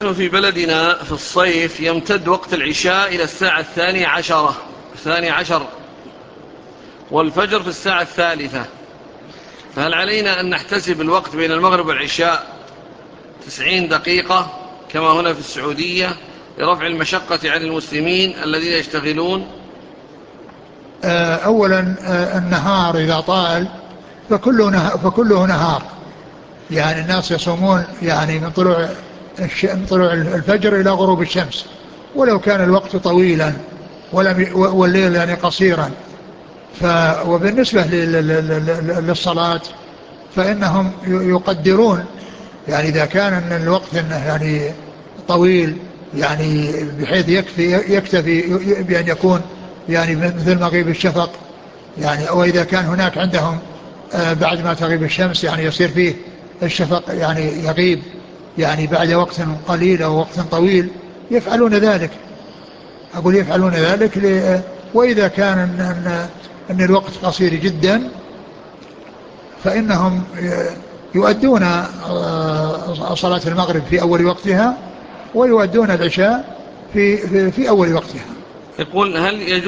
في بلدنا في الصيف يمتد وقت العشاء إلى الساعة 12 والفجر في الساعة 3. فهل علينا أن نحتسب الوقت بين المغرب والعشاء 90 دقيقة كما هنا في السعودية لرفع المشقة عن المسلمين الذين يشتغلون؟ أولا النهار إذا طال فكله نهار. يعني الناس يصومون يعني من طلوع الفجر إلى غروب الشمس، ولو كان الوقت طويلا والليل يعني قصيرا. وبالنسبة للصلاة فإنهم يقدرون، يعني إذا كان أن الوقت يعني طويل، يعني بحيث يكتفي بأن يكون يعني مثل مغيب الشفق، يعني أو إذا كان هناك عندهم بعد ما تغيب الشمس يعني يصير فيه الشفق يعني يغيب يعني بعد وقت قليل أو وقت طويل، يفعلون ذلك. أقول يفعلون ذلك وإذا كان أن الوقت قصير جدا فإنهم يؤدون صلاة المغرب في أول وقتها، ويؤدون العشاء في أول وقتها. يقول هل يجوز